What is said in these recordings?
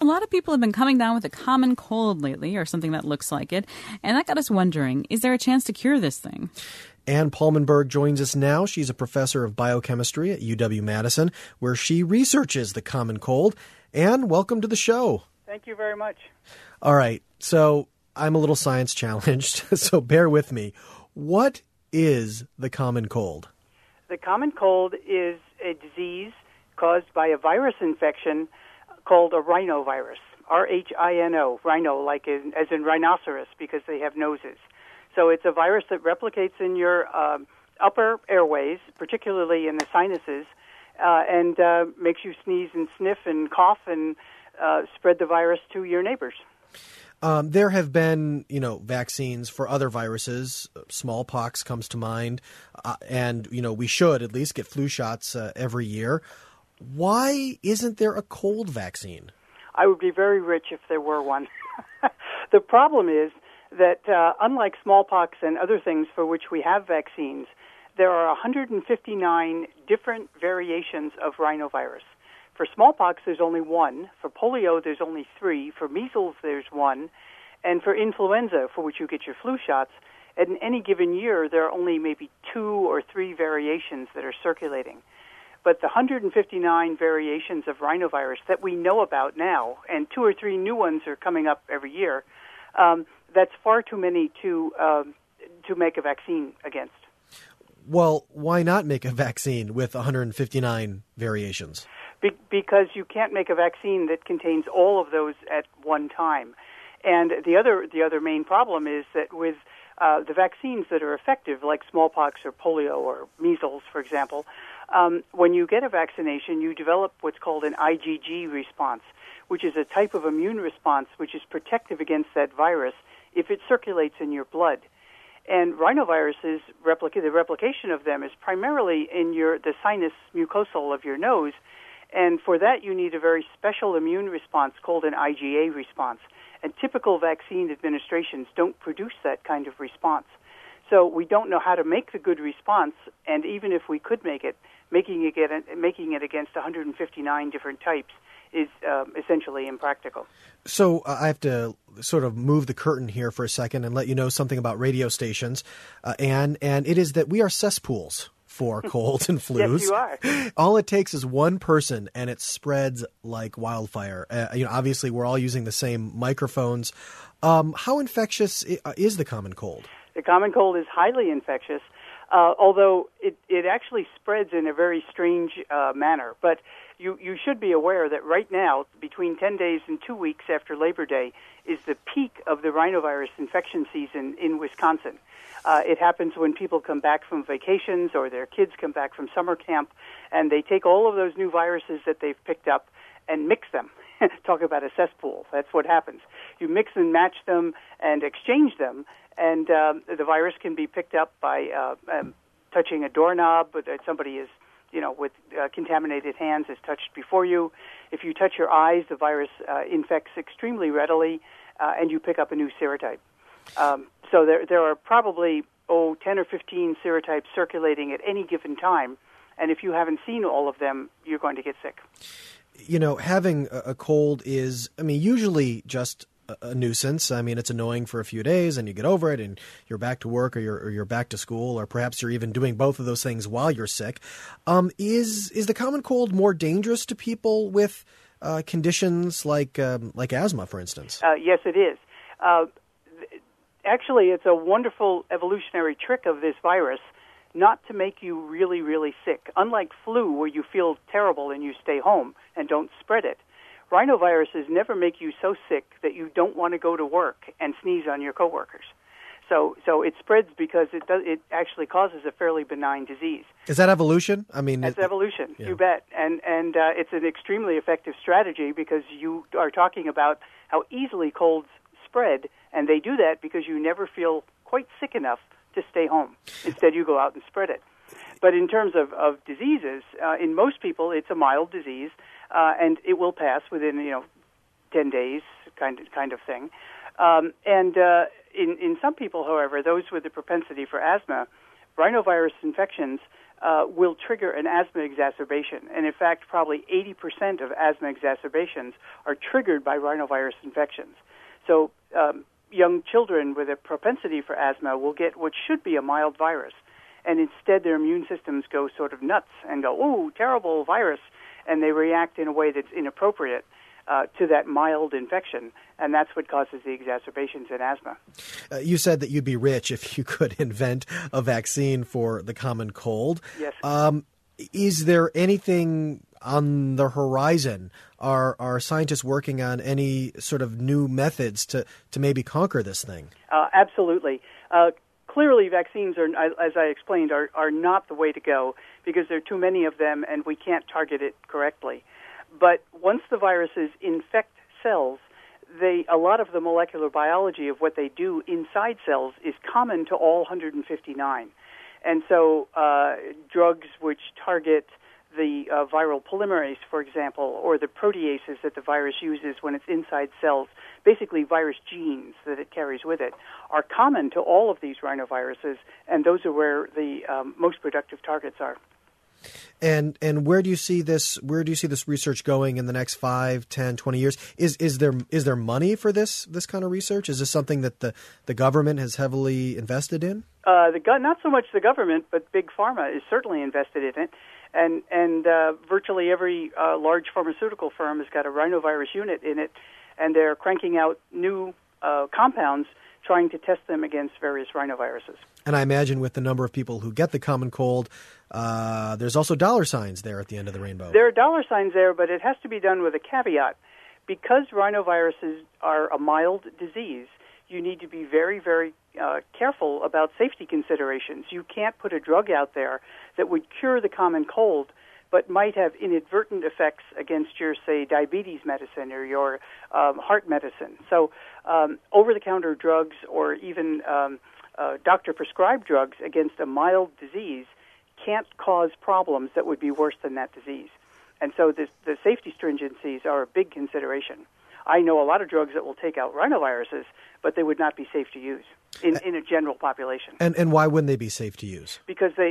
lot of people have been coming down with a common cold lately, or something that looks like it, and that got us wondering, is there a chance to cure this thing? Ann Palmenberg joins us now. She's a professor of biochemistry at UW-Madison, where she researches the common cold. Ann, welcome to the show. Thank you very much. All right, so I'm a little science challenged, so bear with me. What is the common cold? The common cold is a disease caused by a virus infection called a rhinovirus, R-H-I-N-O, rhino, as in rhinoceros, because they have noses. So it's a virus that replicates in your upper airways, particularly in the sinuses, and makes you sneeze and sniff and cough and spread the virus to your neighbors. There have been, vaccines for other viruses. Smallpox comes to mind, and, we should at least get flu shots every year. Why isn't there a cold vaccine? I would be very rich if there were one. The problem is that unlike smallpox and other things for which we have vaccines, there are 159 different variations of rhinovirus. For smallpox, there's only one. For polio, there's only 3. For measles, there's 1. And for influenza, for which you get your flu shots, in any given year, there are only maybe 2 or 3 variations that are circulating. But the 159 variations of rhinovirus that we know about now, and 2 or 3 new ones are coming up every year, that's far too many to make a vaccine against. Well, why not make a vaccine with 159 variations? Because you can't make a vaccine that contains all of those at one time. And the other main problem is that with the vaccines that are effective, like smallpox or polio or measles, for example, when you get a vaccination, you develop what's called an IgG response, which is a type of immune response which is protective against that virus if it circulates in your blood. And rhinoviruses, the replication of them is primarily in the sinus mucosal of your nose, and for that you need a very special immune response called an IgA response. And typical vaccine administrations don't produce that kind of response. So we don't know how to make the good response, and even if we could make it, making it against 159 different types is essentially impractical. So I have to sort of move the curtain here for a second and let you know something about radio stations, and it is that we are cesspools for colds and flus. Yes, you are. All it takes is one person, and it spreads like wildfire. Obviously, we're all using the same microphones. How infectious is the common cold? The common cold is highly infectious, although it actually spreads in a very strange manner. But you should be aware that right now, between 10 days and 2 weeks after Labor Day, is the peak of the rhinovirus infection season in Wisconsin. It happens when people come back from vacations or their kids come back from summer camp, and they take all of those new viruses that they've picked up and mix them. Talk about a cesspool. That's what happens. You mix and match them and exchange them, and the virus can be picked up by touching a doorknob that somebody is, with contaminated hands has touched before you. If you touch your eyes, the virus infects extremely readily, and you pick up a new serotype. So there are probably 10 or 15 serotypes circulating at any given time, and if you haven't seen all of them, you're going to get sick. Having a cold is, usually just a nuisance. It's annoying for a few days, and you get over it, and you're back to work, or you're back to school, or perhaps you're even doing both of those things while you're sick. Is the common cold more dangerous to people with conditions like asthma, for instance? Yes, it is. Actually, it's a wonderful evolutionary trick of this virus not to make you really, really sick. Unlike flu, where you feel terrible and you stay home and don't spread it, rhinoviruses never make you so sick that you don't want to go to work and sneeze on your coworkers. So it spreads because it actually causes a fairly benign disease. Is that evolution? That's evolution, yeah. You bet. And it's an extremely effective strategy because you are talking about how easily colds spread, and they do that because you never feel quite sick enough to stay home. Instead, you go out and spread it. But in terms of diseases, in most people, it's a mild disease, and it will pass within 10 days, kind of thing. In some people, however, those with the propensity for asthma, rhinovirus infections will trigger an asthma exacerbation. And in fact, probably 80% of asthma exacerbations are triggered by rhinovirus infections. So young children with a propensity for asthma will get what should be a mild virus. And instead their immune systems go sort of nuts and go, "Ooh, terrible virus," and they react in a way that's inappropriate to that mild infection, and that's what causes the exacerbations in asthma. You said that you'd be rich if you could invent a vaccine for the common cold. Yes. Is there anything on the horizon? Are scientists working on any sort of new methods to maybe conquer this thing? Absolutely. Clearly, vaccines, are, as I explained, are not the way to go because there are too many of them and we can't target it correctly. But once the viruses infect cells, a lot of the molecular biology of what they do inside cells is common to all 159. And so drugs which target the viral polymerase, for example, or the proteases that the virus uses when it's inside cells, basically virus genes that it carries with it, are common to all of these rhinoviruses, and those are where the most productive targets are. And where do you see this research going in the next 5, 10, 20 years? Is there money for this kind of research? Is this something that the government has heavily invested in? Not so much the government, but Big Pharma is certainly invested in it. And virtually every large pharmaceutical firm has got a rhinovirus unit in it, and they're cranking out new compounds trying to test them against various rhinoviruses. And I imagine with the number of people who get the common cold, there's also dollar signs there at the end of the rainbow. There are dollar signs there, but it has to be done with a caveat. Because rhinoviruses are a mild disease, you need to be very, very careful about safety considerations. You can't put a drug out there that would cure the common cold, but might have inadvertent effects against your, say, diabetes medicine or your heart medicine. So over-the-counter drugs or even doctor-prescribed drugs against a mild disease can't cause problems that would be worse than that disease. And so the safety stringencies are a big consideration. I know a lot of drugs that will take out rhinoviruses, but they would not be safe to use in a general population. And why wouldn't they be safe to use? Because they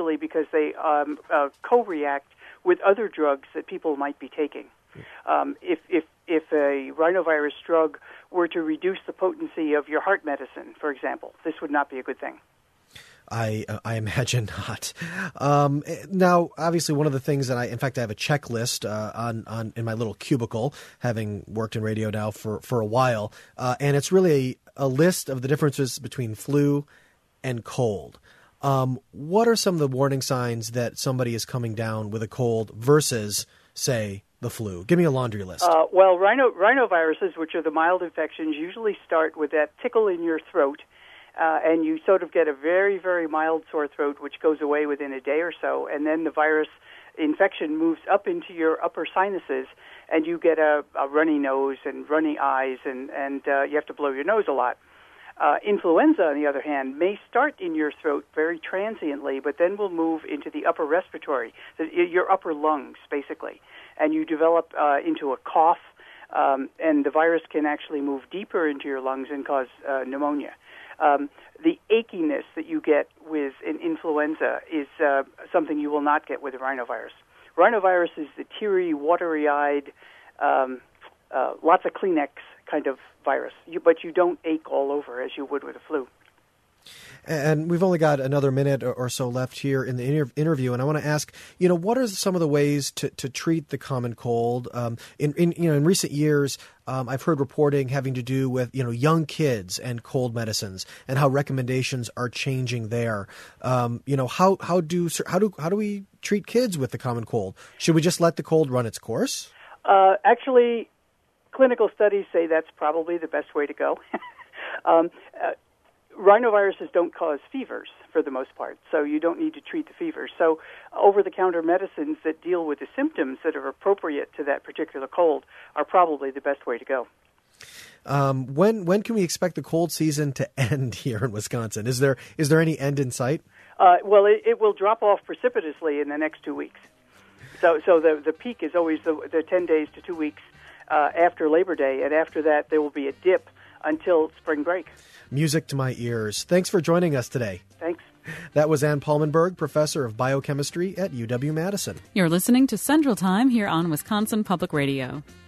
co-react with other drugs that people might be taking. If a rhinovirus drug were to reduce the potency of your heart medicine, for example, this would not be a good thing. I imagine not. Now, obviously, one of the things that I have a checklist on in my little cubicle, having worked in radio now for a while, and it's really a list of the differences between flu and cold. What are some of the warning signs that somebody is coming down with a cold versus, say, the flu? Give me a laundry list. Well, rhinoviruses, which are the mild infections, usually start with that tickle in your throat. And you sort of get a very, very mild sore throat, which goes away within a day or so, and then the virus infection moves up into your upper sinuses, and you get a runny nose and runny eyes, and you have to blow your nose a lot. Influenza, on the other hand, may start in your throat very transiently, but then will move into the upper respiratory, your upper lungs, basically, and you develop into a cough, and the virus can actually move deeper into your lungs and cause pneumonia. The achiness that you get with an influenza is something you will not get with a rhinovirus. Rhinovirus is the teary, watery-eyed, lots of Kleenex kind of virus, but you don't ache all over as you would with a flu. And we've only got another minute or so left here in the interview, and I want to ask, what are some of the ways to treat the common cold? In recent years, I've heard reporting having to do with young kids and cold medicines, and how recommendations are changing there. How do we treat kids with the common cold? Should we just let the cold run its course? Actually, clinical studies say that's probably the best way to go. Rhinoviruses don't cause fevers for the most part, so you don't need to treat the fevers. So over-the-counter medicines that deal with the symptoms that are appropriate to that particular cold are probably the best way to go. When can we expect the cold season to end here in Wisconsin? Is there any end in sight? Well, it will drop off precipitously in the next 2 weeks. So the peak is always the 10 days to 2 weeks after Labor Day, and after that there will be a dip until spring break. Music to my ears. Thanks for joining us today. Thanks. That was Ann Palmenberg, professor of biochemistry at UW-Madison. You're listening to Central Time here on Wisconsin Public Radio.